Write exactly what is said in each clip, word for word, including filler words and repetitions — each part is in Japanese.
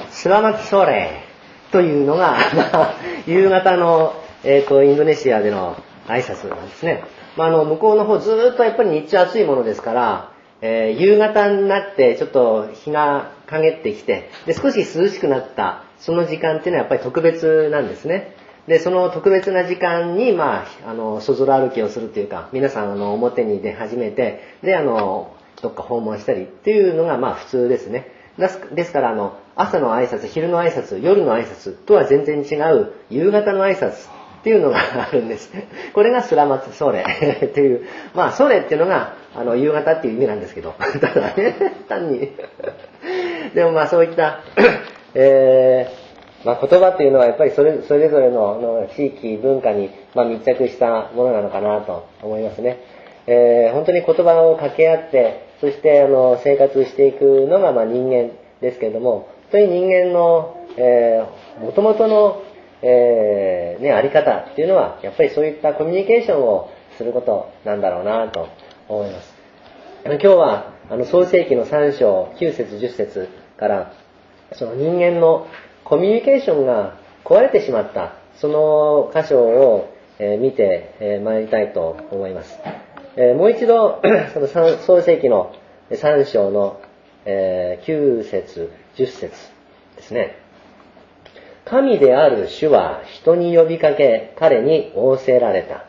スラマツソレというのが、まあ、夕方の、えーと、インドネシアでの挨拶なんですね。まあ、あの向こうの方ずーっとやっぱり日中暑いものですから、えー、夕方になってちょっと日が陰ってきて、で少し涼しくなったその時間っていうのはやっぱり特別なんですね。でその特別な時間に、まあ、あのそぞろ歩きをするというか、皆さんあの表に出始めて、であのどっか訪問したりっていうのがまあ普通ですね。ですからあの朝の挨拶、昼の挨拶、夜の挨拶とは全然違う夕方の挨拶っていうのがあるんです。これがスラマツソレっていう、まあソレっていうのがあの夕方っていう意味なんですけど、ただね、単にでもまあそういった、えーまあ、言葉っていうのはやっぱりそれ、それぞれ の, の地域文化に、まあ、密着したものなのかなと思いますね。えー、本当に言葉を掛け合って、そしてあの生活していくのがまあ人間ですけれども、本当に人間の、えー、元々の、えーね、あり方っていうのはやっぱりそういったコミュニケーションをすることなんだろうなと思います。今日はあの創世記のさん章きゅう節じゅっ節からその人間のコミュニケーションが壊れてしまったその箇所を、えー、見てまいりたいと思います。えー、もう一度その創世記のさん章の、えー、きゅう節じゅっ節ですね。神である主は人に呼びかけ彼に仰せられた。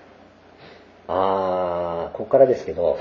あー、ここからですけど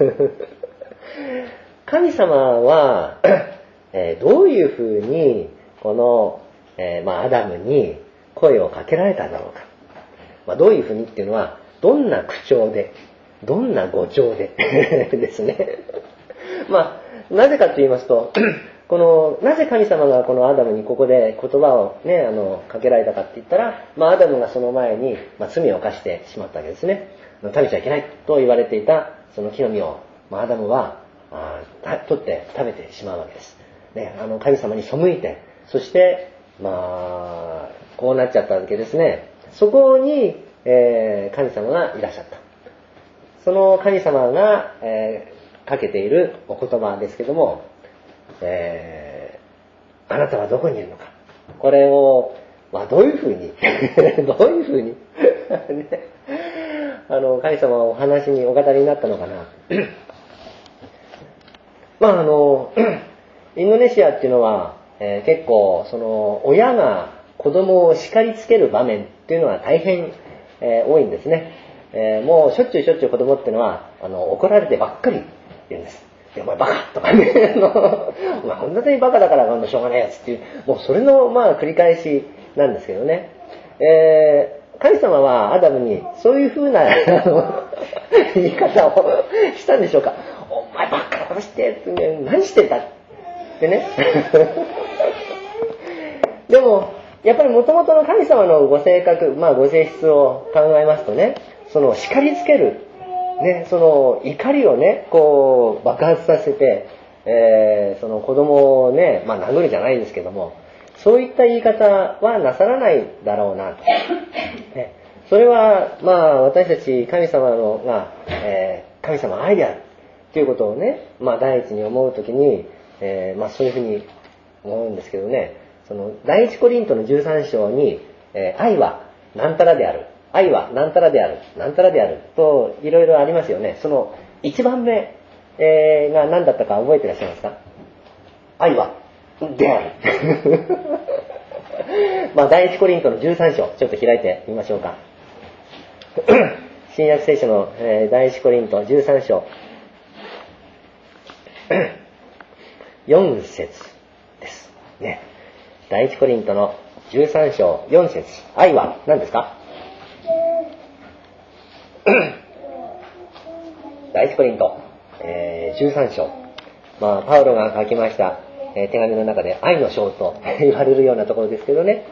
神様は、えー、どういうふうにこの、えーまあ、アダムに声をかけられただろうか、まあ、どういうふうにっていうのはどんな口調でどんな語調でですねまあなぜかと言いますとこのなぜ神様がこのアダムにここで言葉をねあのかけられたかって言ったら、まあ、アダムがその前に、まあ、罪を犯してしまったわけですね。食べちゃいけないと言われていたその木の実を、まあ、アダムはあ取って食べてしまうわけです、ね、あの神様に背いて、そしてまあこうなっちゃったわけですね。そこに、えー、神様がいらっしゃった。その神様が、えー、かけているお言葉ですけども、えー、あなたはどこにいるのか、これを、まあ、どういうふうにどういうふうにね、あの神様はお話にお語りになったのかなまああのインドネシアっていうのは、えー、結構その親が子供を叱りつける場面っていうのは大変、えー、多いんですね。えー、もうしょっちゅうしょっちゅう子供っていうのはあの怒られてばっかり言うんです。でお前バカとかねお前本当にバカだからしょうがないやつっていう、もうそれのまあ繰り返しなんですけどね。えー、神様はアダムにそういうふうな言い方をしたんでしょうか。お前バカなことしてって、ね、何してんだってねでもやっぱり元々の神様のご性格、まあご性質を考えますとね、その叱りつける、ね、その怒りをねこう爆発させて、えー、その子供をね、まあ殴るじゃないですけども、そういった言い方はなさらないだろうなと、ね、それはまあ私たち神様のが、えー、神様愛であるということをね、まあ第一に思うときに、えー、まあそういうふうに思うんですけどね、その第一コリントのじゅうさん章に、えー、愛はなんたらである、愛はなんたらである、なんたらであるといろいろありますよね。その一番目、えー、が何だったか覚えていらっしゃいますか？愛はであるまあ第一コリントのじゅうさん章ちょっと開いてみましょうか新約聖書の、えー、第一コリントじゅうさん章よん節ですね。第一コリントのじゅうさん章よん節、愛は何ですか？第一コリント、えー、じゅうさん章、まあパウロが書きました、えー、手紙の中で愛の章と言われるようなところですけどね、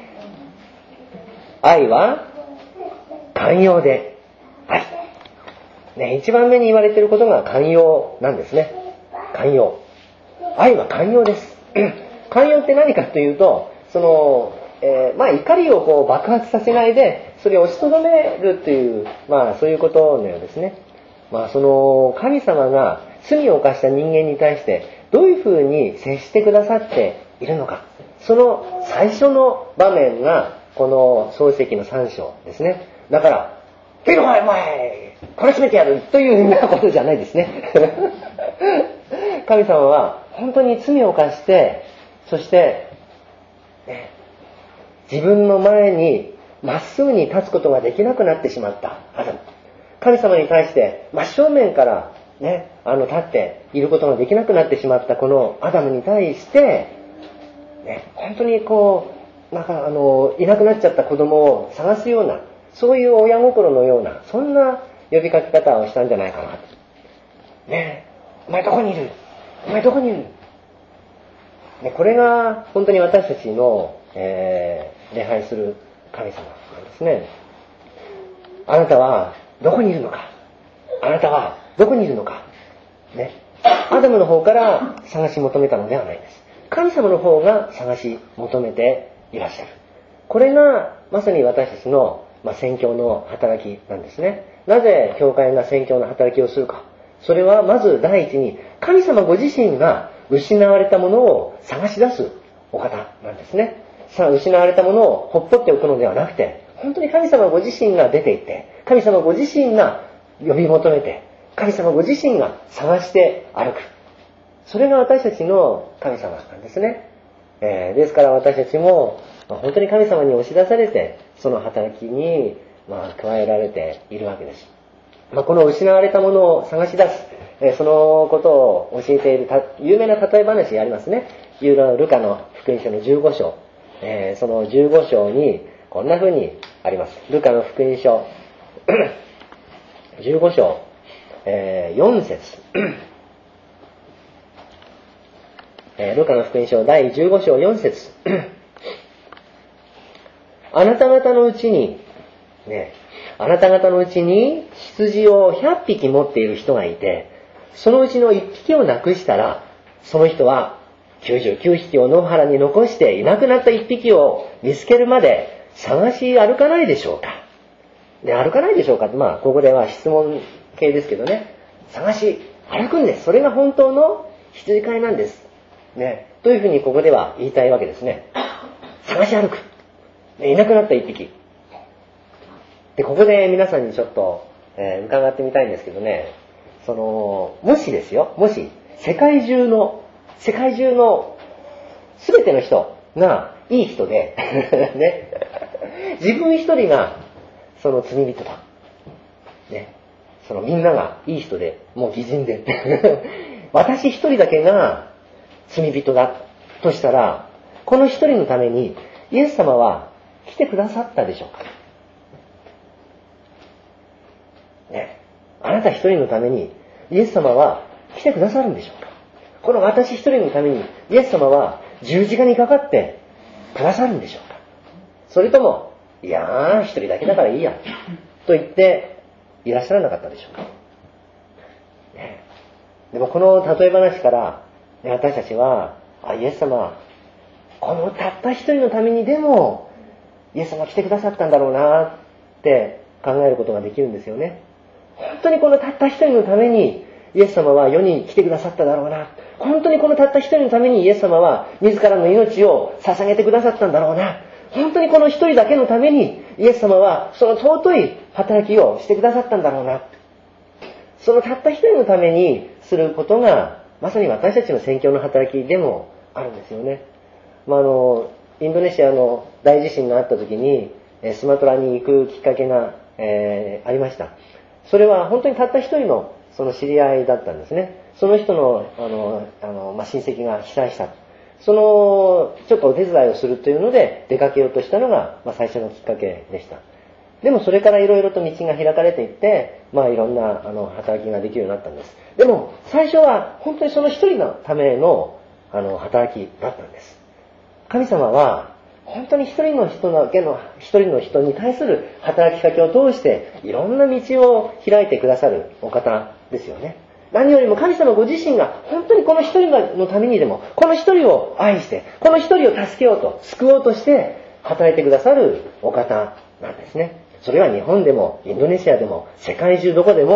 愛は寛容であり、ね、一番目に言われていることが寛容なんですね。寛容、愛は寛容です寛容って何かというと、その、えー、まあ怒りをこう爆発させないでそれを押しとどめるという、まあそういうことのようですね。 まあその神様が罪を犯した人間に対してどういうふうに接してくださっているのか、その最初の場面がこの創世記のさん章ですね。だから「出ろお前懲らしめてやる」というようなことじゃないですね。神様は本当に罪を犯して、そして、ね、自分の前にまっすぐに立つことができなくなってしまったアダム。神様に対して真正面からね、あの立っていることができなくなってしまったこのアダムに対して、ね、本当にこうなんかあのいなくなっちゃった子供を探すような、そういう親心のような、そんな呼びかけ方をしたんじゃないかな。ねえ、お前どこにいる？お前どこにいる？ね、これが本当に私たちの、えー、礼拝する神様なんですね。あなたはどこにいるのか？あなたはどこにいるのか？ね。アダムの方から探し求めたのではないです。神様の方が探し求めていらっしゃる。これがまさに私たちの、まあ、宣教の働きなんですね。なぜ教会が宣教の働きをするか。それはまず第一に神様ご自身が失われたものを探し出すお方なんですね。さあ、失われたものをほっぽっておくのではなくて、本当に神様ご自身が出ていって、神様ご自身が呼び求めて、神様ご自身が探して歩く。それが私たちの神様なんですね。えー、ですから私たちも、まあ、本当に神様に押し出されて、その働きに、まあ、加えられているわけです。まあ、この失われたものを探し出す、えー、そのことを教えている有名な例え話がありますね。ルカの福音書のじゅうご章、えー、そのじゅうご章にこんな風にあります。ルカの福音書じゅうご章、えー、よん節えー、ルカの福音書だいじゅうご章よん節あなた方のうちにね、あなた方のうちに羊をひゃっぴき持っている人がいて、そのうちのいっぴきをなくしたら、その人はきゅうじゅうきゅうひきを野原に残していなくなったいっぴきを見つけるまで探し歩かないでしょうか。で、歩かないでしょうかって、まあここでは質問系ですけどね、探し歩くんです。それが本当の羊飼いなんです。ね、というふうにここでは言いたいわけですね。探し歩く。で、いなくなったいっぴき。で、ここで皆さんにちょっと、えー、伺ってみたいんですけどね、その、もしですよ、もし、世界中の、世界中の、すべての人がいい人で、ね、自分一人が、その罪人だ。ね、そのみんながいい人で、もう義人で、私一人だけが罪人だとしたら、この一人のために、イエス様は来てくださったでしょうか。ね、あなた一人のためにイエス様は来てくださるんでしょうか。この私一人のためにイエス様は十字架にかかってくださるんでしょうか。それとも、いやー一人だけだからいいやと言っていらっしゃらなかったでしょうか。ね、でもこの例え話から、ね、私たちは、あ、イエス様このたった一人のためにでもイエス様来てくださったんだろうなって考えることができるんですよね。本当にこのたった一人のためにイエス様は世に来てくださっただろうな。本当にこのたった一人のためにイエス様は自らの命を捧げてくださったんだろうな。本当にこの一人だけのためにイエス様はその尊い働きをしてくださったんだろうな。そのたった一人のためにすることがまさに私たちの宣教の働きでもあるんですよね。まあ、あのインドネシアの大地震があった時にスマトラに行くきっかけが、えー、ありました。それは本当にたった一人のその知り合いだったんですね。その人の、あの、あの、まあ、親戚が被災した。その、ちょっとお手伝いをするというので出かけようとしたのが、まあ、最初のきっかけでした。でもそれからいろいろと道が開かれていって、まあいろんなあの働きができるようになったんです。でも最初は本当にその一人のためのあの働きだったんです。神様は本当に一人の人だけの一人の人に対する働きかけを通していろんな道を開いてくださるお方ですよね。何よりも神様ご自身が本当にこの一人のためにでもこの一人を愛してこの一人を助けようと救おうとして働いてくださるお方なんですね。それは日本でもインドネシアでも世界中どこでも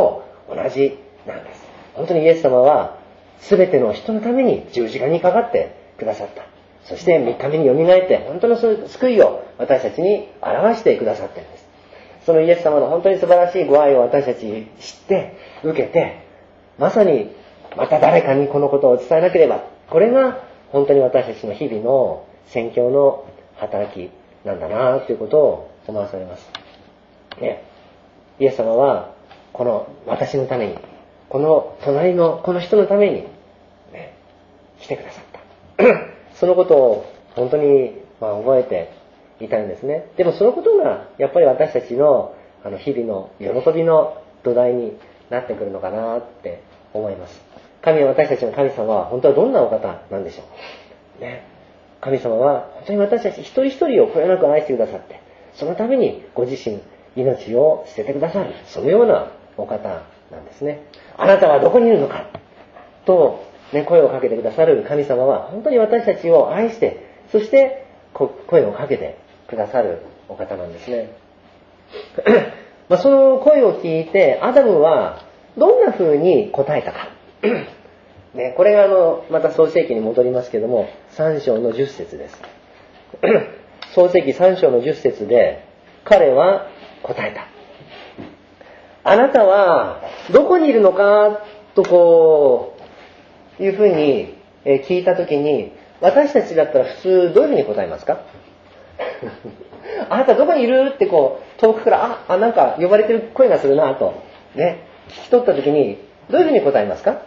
同じなんです。本当にイエス様は全ての人のために十字架にかかってくださった。そしてみっかめによみがえって本当の救いを私たちに表してくださっているんです。そのイエス様の本当に素晴らしいご愛を私たち知って受けて、まさにまた誰かにこのことを伝えなければ、これが本当に私たちの日々の宣教の働きなんだなということを思わされます、ね、イエス様はこの私のために、この隣のこの人のために、ね、来てくださったそのことを本当に、まあ、覚えていたんですね。でもそのことがやっぱり私たちの、あの日々の喜びの土台になってくるのかなって思います。神は、私たちの神様は本当はどんなお方なんでしょう、ね、神様は本当に私たち一人一人をこよなく愛してくださって、そのためにご自身命を捨ててくださる、そのようなお方なんですね。あなたはどこにいるのかと、ね、声をかけてくださる神様は本当に私たちを愛して、そして声をかけてくださるお方なんですねまあその声を聞いてアダムはどんな風に答えたかね、これがあのまた創世記に戻りますけども、さん章のじゅっ節です創世記さん章のじゅっ節で彼は答えた。あなたはどこにいるのかとこういうふうに聞いたときに、私たちだったら普通どういうふうに答えますかあなたどこにいるってこう遠くからあ、あなんか呼ばれてる声がするなとね、聞き取ったときにどういうふうに答えますか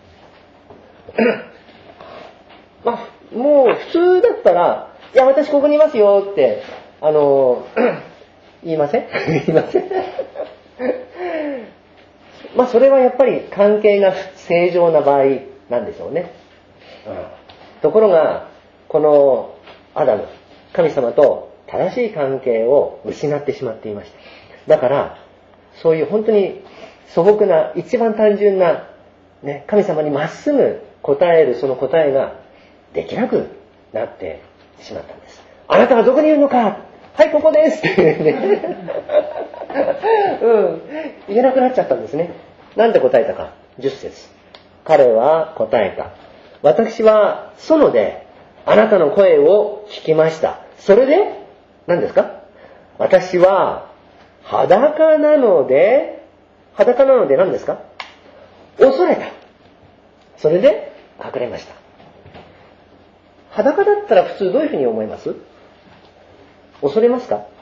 まあ、もう普通だったら、いや私ここにいますよってあの言いません言いませんまあそれはやっぱり関係が正常な場合なんでしょうね、うん、ところがこのアダム、神様と正しい関係を失ってしまっていました。だからそういう本当に素朴な一番単純な、ね、神様にまっすぐ答えるその答えができなくなってしまったんです。あなたはどこにいるのか、はいここですってねうん言えなくなっちゃったんですね。なんで答えたか、じゅっ節、彼は答えた。私は園であなたの声を聞きました。それで何ですか、私は裸なので裸なので何ですか、恐れた。それで隠れました。裸だったら普通どういうふうに思います？恐れますか？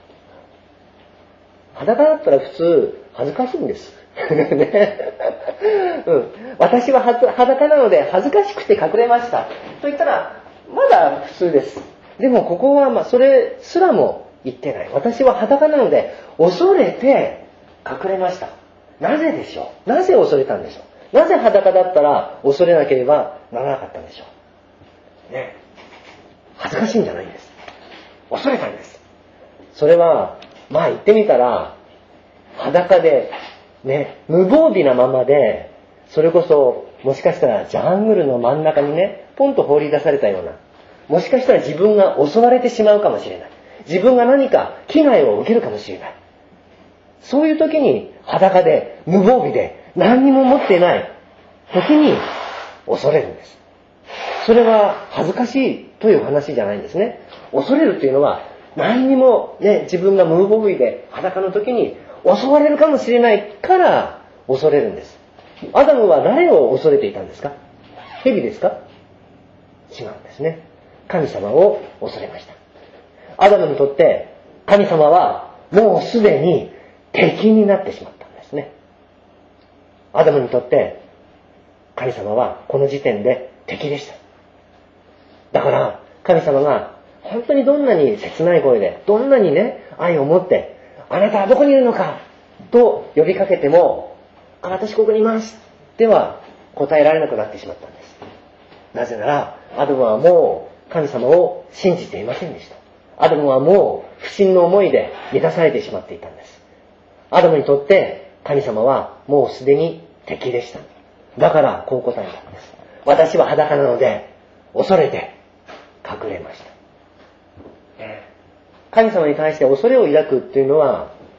裸だったら普通恥ずかしいんですねうん、私は裸なので恥ずかしくて隠れましたと言ったらまだ普通です。でもここはまあそれすらも言ってない。私は裸なので恐れて隠れました。なぜでしょう？なぜ恐れたんでしょう？なぜ裸だったら恐れなければならなかったんでしょうね。恥ずかしいんじゃないんです。恐れたんです。それはまあ言ってみたら裸でね、無防備なままで、それこそもしかしたらジャングルの真ん中にねポンと放り出されたような、もしかしたら自分が襲われてしまうかもしれない、自分が何か危害を受けるかもしれない、そういう時に裸で無防備で何にも持っていない時に恐れるんです。それは恥ずかしいという話じゃないんですね。恐れるというのは何にもね、自分が無防備で裸の時に襲われるかもしれないから恐れるんです。アダムは誰を恐れていたんですか？蛇ですか？違うんですね。神様を恐れました。アダムにとって神様はもうすでに敵になってしまったんですね。アダムにとって神様はこの時点で敵でした。だから神様が本当にどんなに切ない声で、どんなにね愛を持ってあなたはどこにいるのかと呼びかけても、あ、私ここにいますでは答えられなくなってしまったんです。なぜならアダムはもう神様を信じていませんでした。アダムはもう不信の思いで満たされてしまっていたんです。アダムにとって神様はもうすでに敵でした。だからこう答えたんです。私は裸なので恐れて隠れました。神様に対して恐れを抱くっていうのは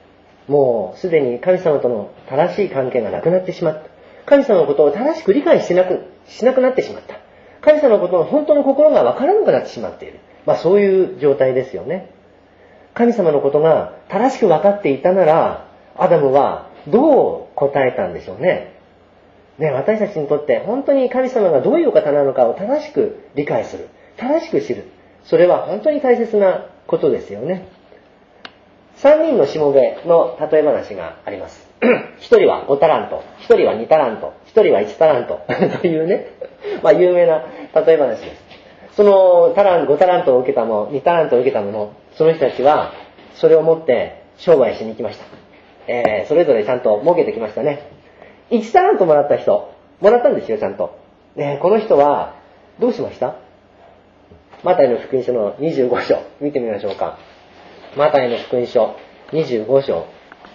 もうすでに神様との正しい関係がなくなってしまった。神様のことを正しく理解しなく、しなくなってしまった。神様のことの本当の心がわからなくなってしまっている。まあそういう状態ですよね。神様のことが正しく分かっていたなら、アダムはどう答えたんでしょうね。ね、私たちにとって本当に神様がどういうお方なのかを正しく理解する。正しく知る。それは本当に大切なことですよね。三人のしもべの例え話があります。一人はごタラント、一人はにタラント、一人はいちタラントというね、まあ有名な例え話です。そのタラン、ごタラントを受けたもの、にタラントを受けたもの、その人たちはそれを持って商売しに行きました。えー、それぞれちゃんと儲けてきましたね。いちタラントもらった人、もらったんですよ、ちゃんと。ね、この人はどうしました？マタイの福音書のにじゅうご章、見てみましょうか。マタイの福音書にじゅうご章。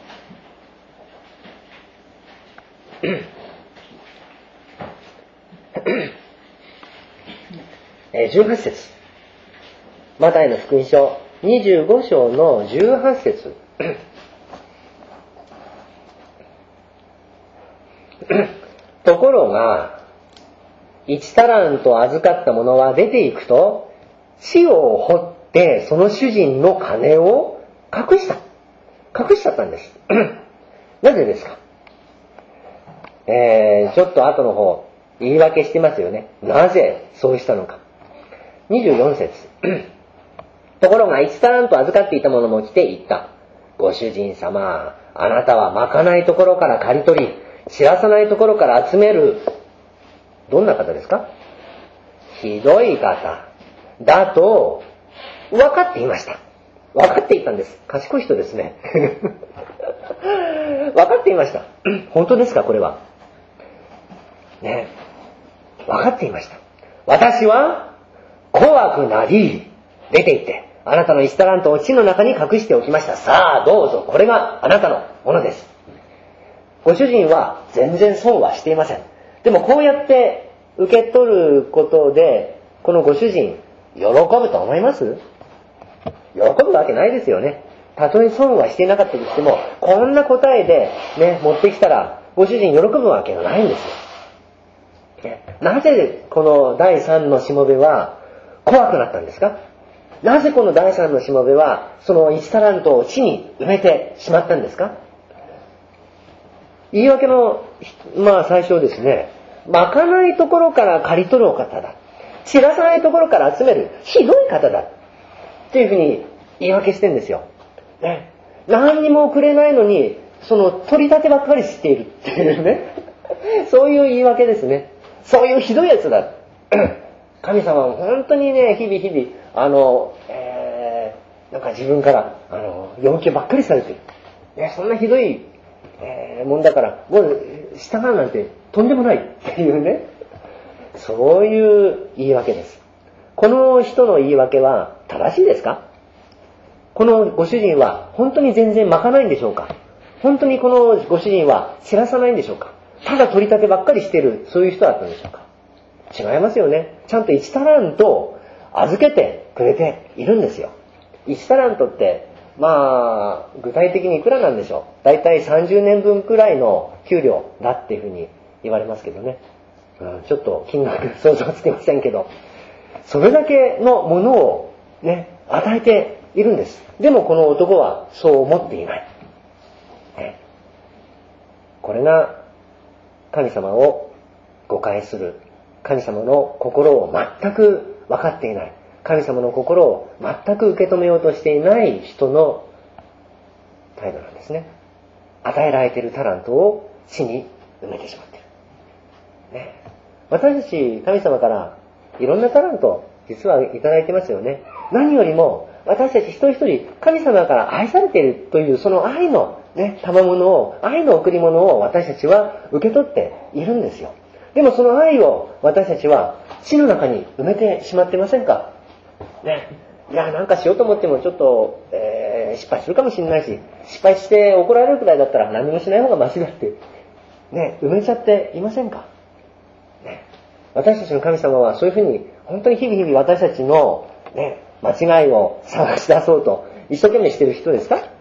じゅうはち節。マタイの福音書にじゅうご章のじゅうはち節。ところが、いちタラント預かった者は出ていくと、地を掘ってその主人の金を隠した。隠しちゃったんです。なぜですか？えー、ちょっと後の方、言い訳してますよね。なぜそうしたのか。にじゅうよん節。ところがいちタラント預かっていた者も来て言った。ご主人様、あなたはまかないところから刈り取り、知らさないところから集める。どんな方ですか？ひどい方だと分かっていました。分かっていたんです。賢い人ですね。分かっていました。本当ですか、これは。ね、分かっていました。私は怖くなり、出て行って、あなたのいちタラントを地の中に隠しておきました。さあ、どうぞ、これがあなたのものです。ご主人は全然損はしていません。でもこうやって受け取ることで、このご主人、喜ぶと思います？喜ぶわけないですよね。たとえ損はしていなかったとしても、こんな答えでね、持ってきたら、ご主人喜ぶわけがないんですよ。ね、なぜこの第三のしもべは怖くなったんですか？なぜこの第三のしもべはそのいちタラントを地に埋めてしまったんですか？言い訳の、まあ最初ですね、まかないところから刈り取るお方だ。知らさないところから集めるひどい方だ。っていうふうに言い訳してるんですよ。ね、何にもくれないのに、その取り立てばっかりしているっていうね。そういう言い訳ですね。そういうひどいやつだ。神様は本当にね、日々日々、あの、えー、なんか自分から、あの、要求ばっかりされている。ね、そんなひどい、えー、もんだから、もう従うなんてとんでもないっていうね。そういう言い訳です。この人の言い訳は正しいですか？このご主人は本当に全然まかないんでしょうか？本当にこのご主人は知らさないんでしょうか？ただ取り立てばっかりしている、そういう人だったんでしょうか？違いますよね。ちゃんといちタラント預けてくれているんですよ。いちタラントって、まあ、具体的にいくらなんでしょう。だいたいさんじゅうねんぶんくらいの給料だっていうふうに言われますけどね。うん、ちょっと金額想像つきませんけど、それだけのものをね、与えているんです。でもこの男はそう思っていない。ね、これが神様を誤解する。神様の心を全く分かっていない。神様の心を全く受け止めようとしていない人の態度なんですね。与えられているタラントを地に埋めてしまっている。ね、私たち神様からいろんなタラント実はいただいてますよね。何よりも私たち一人一人神様から愛されているというその愛のね、賜物を、愛の贈り物を私たちは受け取っているんですよ。でもその愛を私たちは地の中に埋めてしまってませんか？ね、いや、なんかしようと思ってもちょっと、えー、失敗するかもしれないし、失敗して怒られるくらいだったら何もしない方がマシだって、ね、埋めちゃっていませんか？ね、私たちの神様はそういうふうに本当に日々日々私たちの、ね、間違いを探し出そうと一生懸命している人ですか？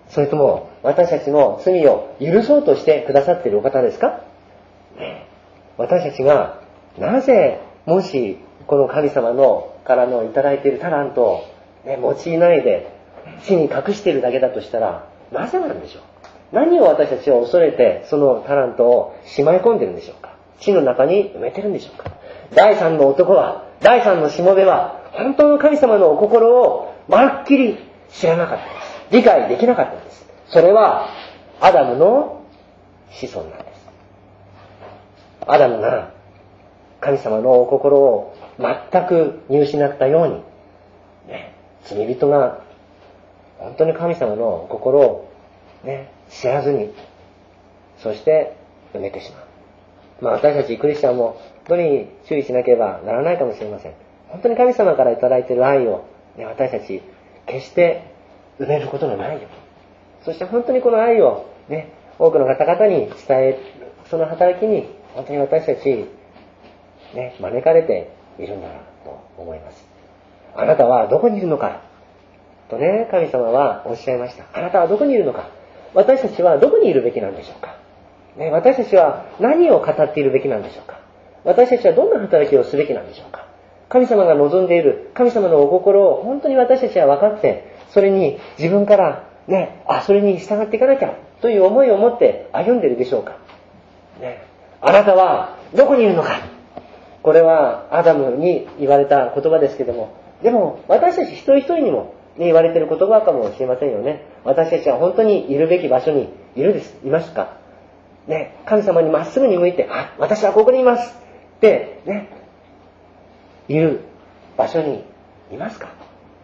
それとも私たちの罪を許そうとしてくださっているお方ですか？私たちがなぜもしこの神様のからのいただいているタラントを、ね、用いないで地に隠しているだけだとしたら、なぜなんでしょう？何を私たちを恐れてそのタラントをしまい込んでるんでしょうか？地の中に埋めてるんでしょうか？第三の男は、第三のしもべは本当の神様のお心をまるっきり知らなかったです。理解できなかったんです。それはアダムの子孫なんです。アダムが神様のお心を全く見失ったように、ね、罪人が本当に神様のお心を、ね、知らずに、そして埋めてしまう。まあ私たちクリスチャンも本当に注意しなければならないかもしれません。本当に神様からいただいている愛を、ね、私たち決して埋めることのないように。そして本当にこの愛を、ね、多くの方々に伝える、その働きに本当に私たち、ね、招かれているんだなと思います。あなたはどこにいるのかとね、神様はおっしゃいました。あなたはどこにいるのか。私たちはどこにいるべきなんでしょうか。ね、私たちは何を語っているべきなんでしょうか。私たちはどんな働きをすべきなんでしょうか。神様が望んでいる神様のお心を本当に私たちは分かって、それに自分からね、あ、それに従っていかなきゃという思いを持って歩んでいるでしょうか。ね、あなたはどこにいるのか。これはアダムに言われた言葉ですけども、でも私たち一人一人にも、ね、言われている言葉かもしれませんよね。私たちは本当にいるべき場所にいるです、いますか。ね、神様にまっすぐに向いて、あ、私はここにいますってね、いる場所にいますか。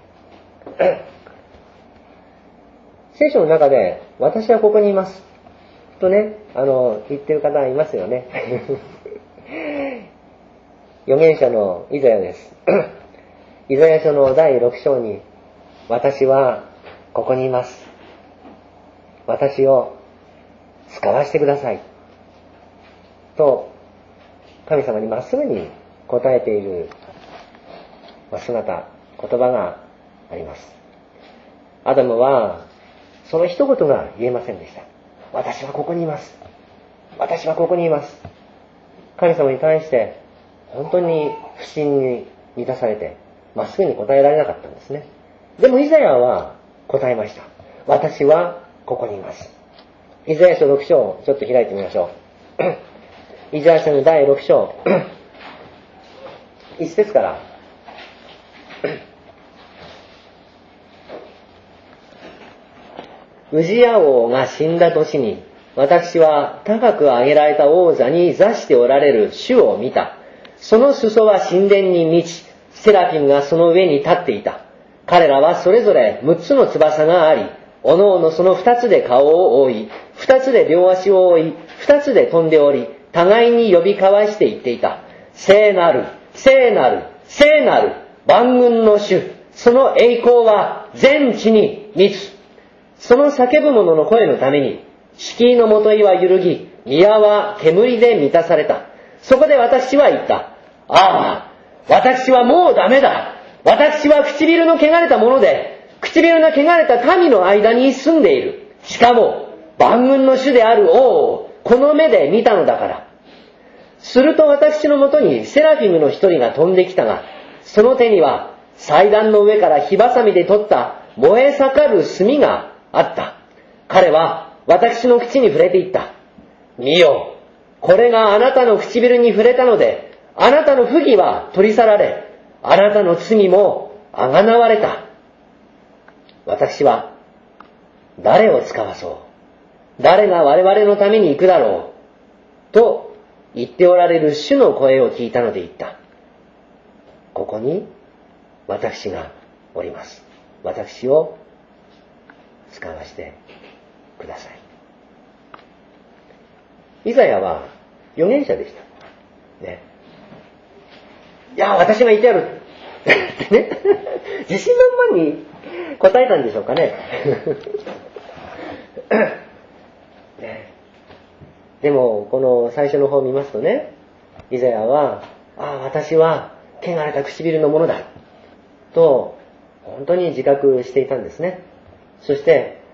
聖書の中で私はここにいますとね、あの言ってる方いますよね。預言者のイザヤです。イザヤ書のだいろく章に、私はここにいます。私を使わせてください。と、神様にまっすぐに答えている姿、言葉があります。アダムは、その一言が言えませんでした。私はここにいます。私はここにいます。神様に対して、本当に不信に満たされて、まっすぐに答えられなかったんですね。でもイザヤは答えました。私はここにいます。イザヤ書ろく章をちょっと開いてみましょう。イザヤ書のだいろく章、一節から。ウジヤ王が死んだ年に、私は高く上げられた王座に座しておられる主を見た。その裾は神殿に満ち、セラフィムがその上に立っていた。彼らはそれぞれ六つの翼があり、おのおのその二つで顔を覆い、二つで両足を覆い、二つで飛んでおり、互いに呼び交わして言っていた。聖なる、聖なる、聖なる、万軍の主、その栄光は全地に満つ。その叫ぶ者の声のために、敷居のもといは揺るぎ、宮は煙で満たされた。そこで私は言った。ああ、私はもうダメだ。私は唇の汚れたもので、唇の汚れた民の間に住んでいる。しかも、万軍の主である王をこの目で見たのだから。すると私のもとにセラフィムの一人が飛んできたが、その手には祭壇の上から火ばさみで取った燃え盛る炭があった。彼は私の口に触れていった。見よ、これがあなたの唇に触れたので、あなたの不義は取り去られ、あなたの罪もあがなわれた。私は誰を使わそう、誰が我々のために行くだろうと言っておられる主の声を聞いたので言った。ここに私がおります。私を使わせてください。イザヤは預言者でした。ね。いや、私がいてやるってね。自信満々に答えたんでしょうかね。ね。でも、この最初の方を見ますとね、イザヤは、ああ、私は汚れた唇のものだと、本当に自覚していたんですね。そして、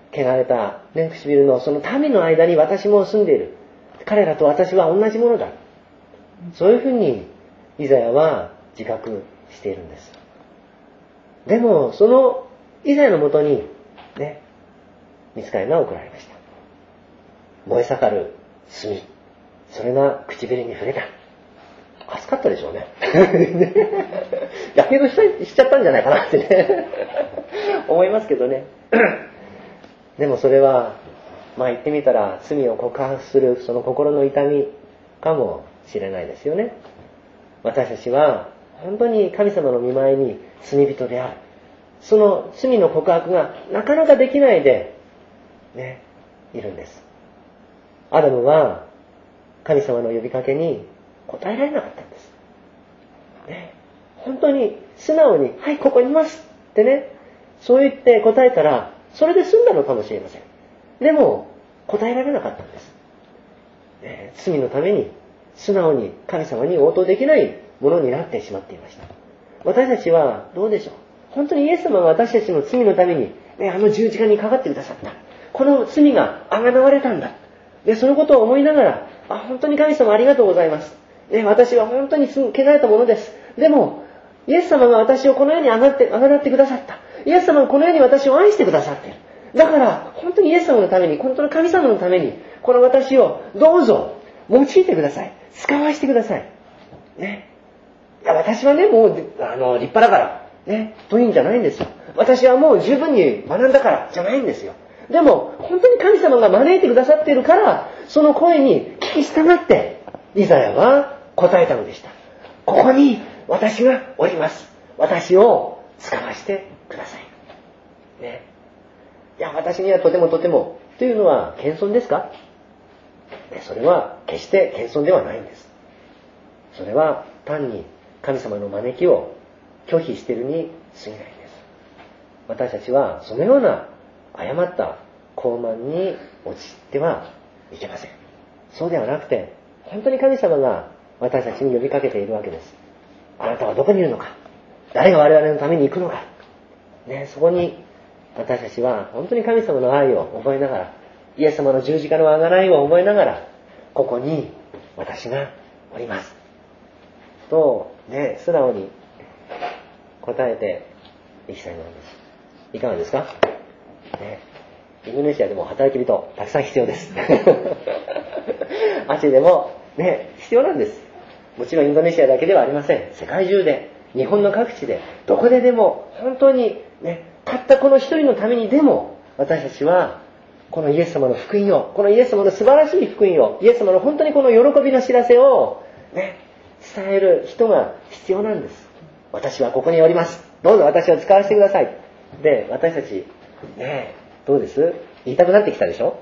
汚れた、ね、唇のその民の間に私も住んでいる。彼らと私は同じものだ。そういうふうにイザヤは自覚しているんです。でもそのイザヤのもとにね、御使いが送られました。燃え盛る炭、それが唇に触れた。熱かったでしょうね。やけどしちゃったんじゃないかなってね思いますけどね。でもそれはまあ言ってみたら罪を告白するその心の痛みかもしれないですよね。私たちは本当に神様の御前に罪人である。その罪の告白がなかなかできないでね、いるんです。アダムは神様の呼びかけに答えられなかったんです。ね、本当に素直に、はい、ここにいますってね、そう言って答えたら、それで済んだのかもしれません。でも、答えられなかったんです。ね、罪のために、素直に神様に応答できないものになってしまっていました。私たちはどうでしょう。本当にイエス様が私たちの罪のために、ね、あの十字架にかかってくださった。この罪があがなわれたんだ。で、そのことを思いながら、あ、本当に神様ありがとうございます。ね、私は本当に汚れたものです。でも、イエス様が私をこの世に上がって、上がってくださった。イエス様がこの世に私を愛してくださっている。だから、本当にイエス様のために、本当の神様のために、この私をどうぞ用いてください。使わしてください。ね。いや、私はね、もう、あの、立派だから、ね、というんじゃないんですよ。私はもう十分に学んだから、じゃないんですよ。でも、本当に神様が招いてくださっているから、その声に聞き従って、イザヤは答えたのでした。ここに私がおります。私を使わしてください。ね。いや、私にはとてもとても、というのは謙遜ですか？それは決して謙遜ではないんです。それは単に神様の招きを拒否しているに過ぎないんです。私たちはそのような誤った傲慢に陥ってはいけません。そうではなくて、本当に神様が私たちに呼びかけているわけです。あなたはどこにいるのか？誰が我々のために行くのか？ね、そこに私たちは本当に神様の愛を覚えながら、イエス様の十字架の贖いを覚えながら、ここに私がおります。と、ね、素直に答えていきたいものです。いかがですか？ね、インドネシアでも働き人たくさん必要です。アジアでもね、必要なんです。もちろんインドネシアだけではありません。世界中で、日本の各地で、どこででも、本当にね、たったこの一人のためにでも、私たちは、このイエス様の福音を、このイエス様の素晴らしい福音を、イエス様の本当にこの喜びの知らせを、ね、伝える人が必要なんです。私はここにおります。どうぞ私を使わせてください。で、私たち、ね、どうです？言いたくなってきたでしょ？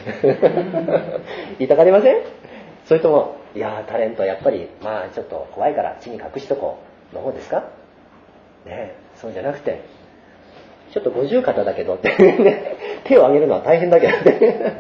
言いたがりません？それとも、いやー、タレントやっぱり、まあちょっと怖いから地に隠しとこうの方ですか？ね、そうじゃなくて、ちょっと五十肩だけどって手を挙げるのは大変だけどね。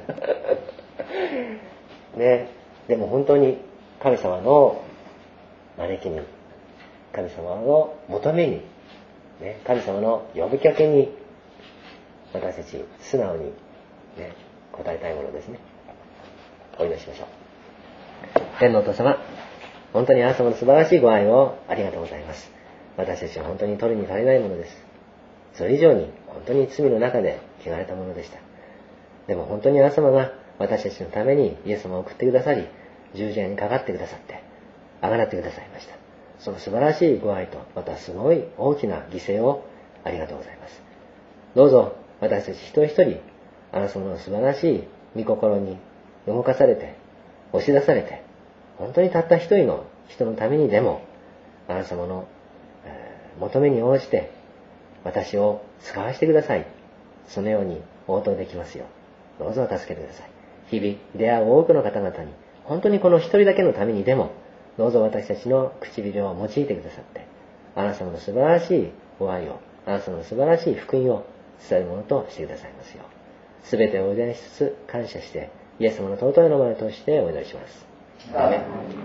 ね、でも本当に神様の招きに、神様の求めに、ね、神様の呼びかけに、私たち素直に、ね、答えたいものですね。お祈りしましょう。天のお父様、本当にあなた様の素晴らしいご愛をありがとうございます。私たちは本当に取るに足りないものです。それ以上に本当に罪の中で汚れたものでした。でも本当にあなた様が私たちのためにイエス様を送ってくださり、十字架にかかってくださって、あがなってくださいました。その素晴らしいご愛と、またすごい大きな犠牲をありがとうございます。どうぞ私たち一人一人、あなた様の素晴らしい御心に動かされて、押し出されて、本当にたった一人の人のためにでも、あなた様の、えー、求めに応じて、私を使わせてください。そのように応答できますよう、どうぞ助けてください。日々出会う多くの方々に、本当にこの一人だけのためにでも、どうぞ私たちの唇を用いてくださって、あなた様の素晴らしいご愛を、あなた様の素晴らしい福音を伝えるものとしてくださいますよう。すべてをお祈りしつつ感謝して、イエス様の尊い名前を通してお祈りします。アーメン。